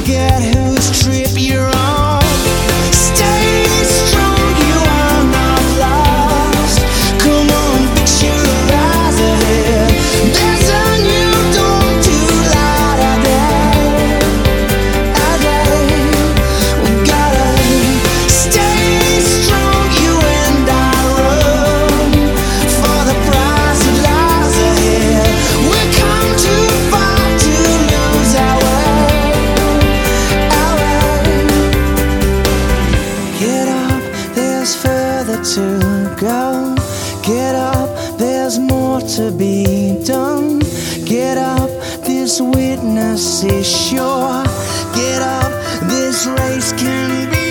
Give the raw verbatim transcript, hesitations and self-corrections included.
forget whose trip you're on. Stay strong, you are not lost. Come on, fix your eyes ahead. There's a new dawn to light our day, our day. We gotta stay strong, you and I run for the prize that lies ahead. We've come too far to lose our way, our way. Get up, there's further to go. Get up, there's more to be done. Get up, this witness is sure. Get up, this race can be